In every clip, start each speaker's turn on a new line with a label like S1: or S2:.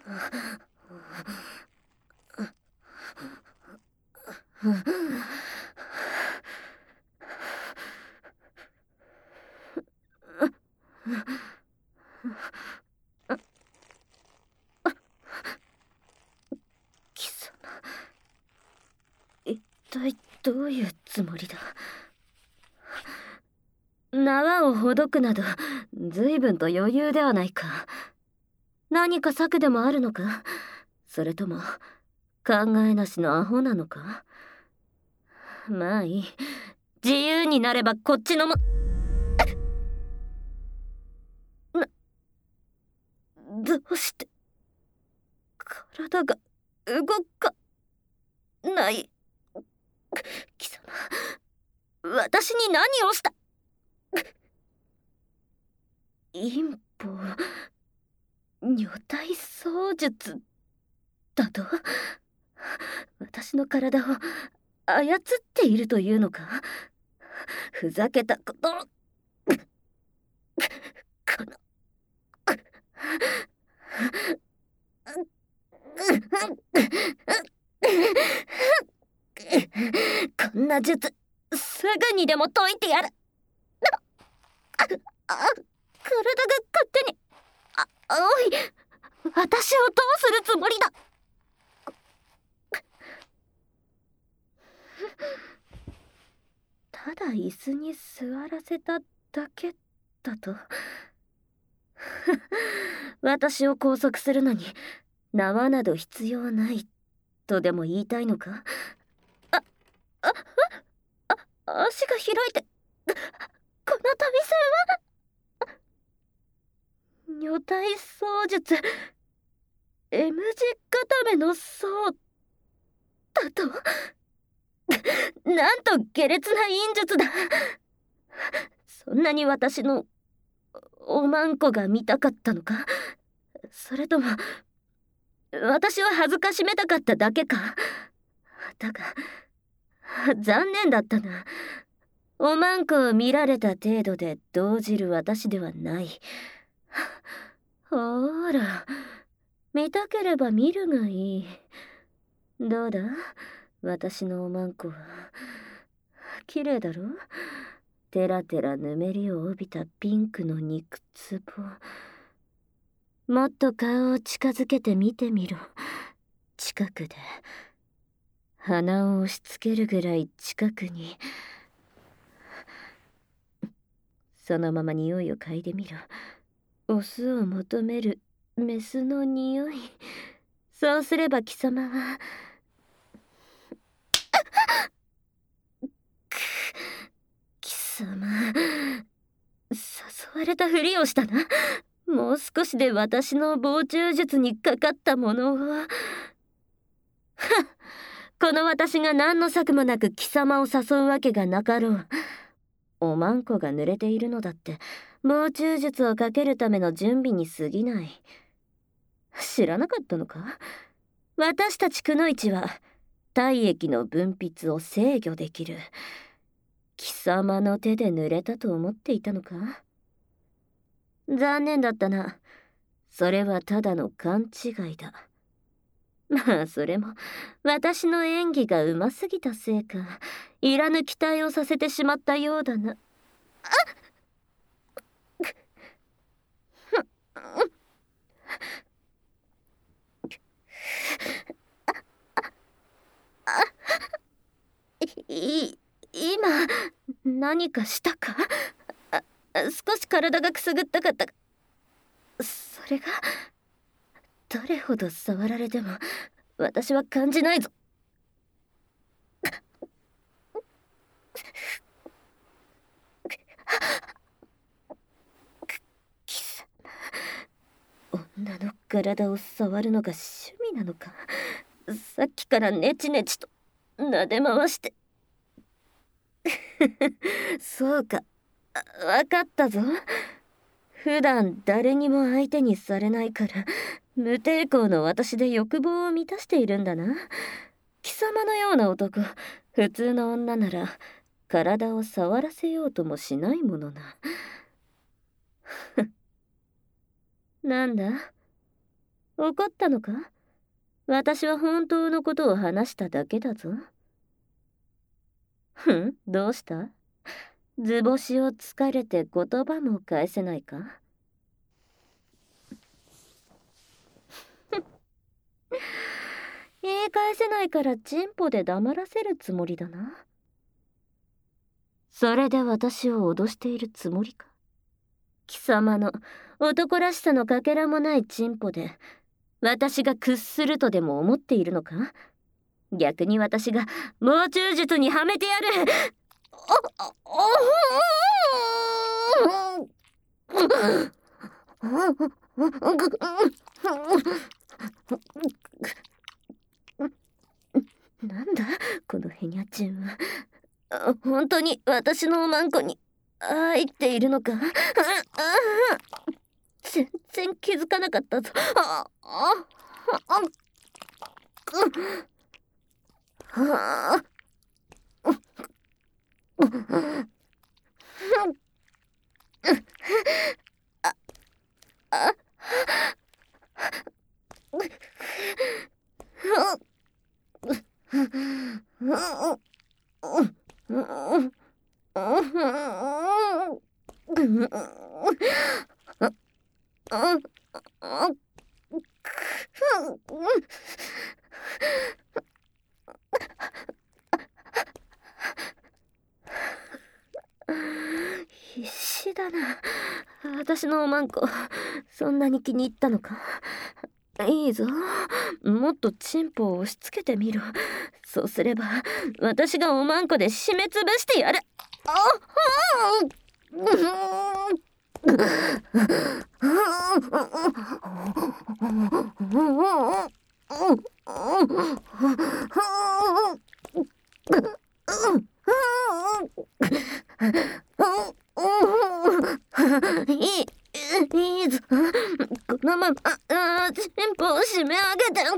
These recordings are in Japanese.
S1: 貴様、一体どういうつもりだ。縄をほどくなど随分と余裕ではないか。何か策でもあるのか、それとも考えなしのアホなのか。まあいい、自由になればこっちのも。どうして体が動かない。貴様、私に何をした。陰謀、女体操術だと。私の体を操っているというのか。ふざけたこと。このこんな術すぐにでも解いてやる。体が勝手に。おい、私をどうするつもりだ。ただ椅子に座らせただけだと。私を拘束するのに縄など必要ないとでも言いたいのか。足が開いて、この旅線は女体操術 M 字固めの層だと。なんと下劣な陰術だ。そんなに私のおまんこが見たかったのか、それとも私を恥ずかしめたかっただけか。だが残念だったな。おまんこを見られた程度で動じる私ではない。ほーら、見たければ見るがいい。どうだ、私のおまんこは。綺麗だろ。てらてらぬめりを帯びたピンクの肉つぼ。もっと顔を近づけて見てみろ。近くで鼻を押しつけるぐらい近くに。そのまま匂いを嗅いでみろ。オスを求めるメスの匂い。そうすれば貴様は貴様、誘われたふりをしたな。もう少しで私の防虫術にかかったものを。この私が何の策もなく貴様を誘うわけがなかろう。おまんこが濡れているのだって防虫術をかけるための準備に過ぎない。知らなかったのか。私たちくのいちは体液の分泌を制御できる。貴様の手で濡れたと思っていたのか。残念だったな。それはただの勘違いだ。まあそれも私の演技がうますぎたせいか、いらぬ期待をさせてしまったようだな。今何かしたか。少し体がくすぐったかった。それがどれほど触られても私は感じないぞ。貴様、女の体を触るのが趣味なのか。さっきからネチネチと撫で回して。そうか、わかったぞ。普段誰にも相手にされないから無抵抗の私で欲望を満たしているんだな。貴様のような男、普通の女なら体を触らせようともしないものな。なんだ、 怒ったのか？私は本当のことを話しただけだぞ。どうした？図星を疲れて言葉も返せないか？言い返せないからチンポで黙らせるつもりだな。それで私を脅しているつもりか？貴様の男らしさのかけらもないチンポで私が屈するとでも思っているのか？逆に私が猛獣術にはめてやる。なんだこのヘニャチンは。本当に私のおまんこに入っているのか？全然気づかなかったぞ。必死だな。私のおまんこそんなに気に入ったのか？いいぞ、もっとチンポを押し付けてみろ。そうすれば私がおまんこで締めつぶしてやる。いいぞ、このままチンポを締め上げて。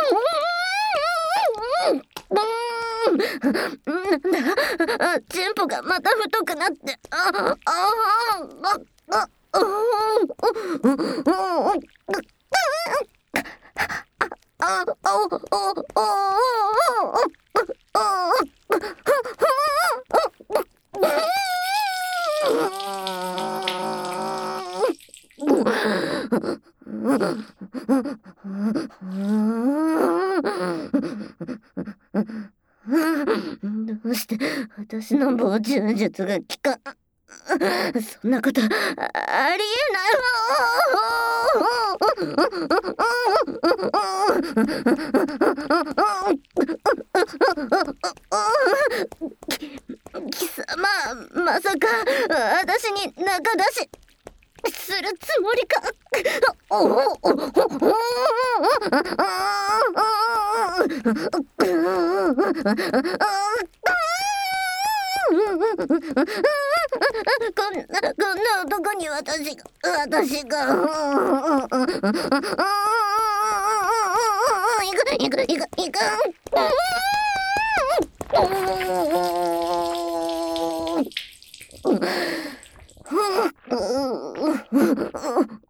S1: なんだ、チンポがまた太くなって。どうして私の防虫術が効かん？そんなことありえないわ。貴様、まさか私に仲出しするつもりか？こんな男に私がいかん。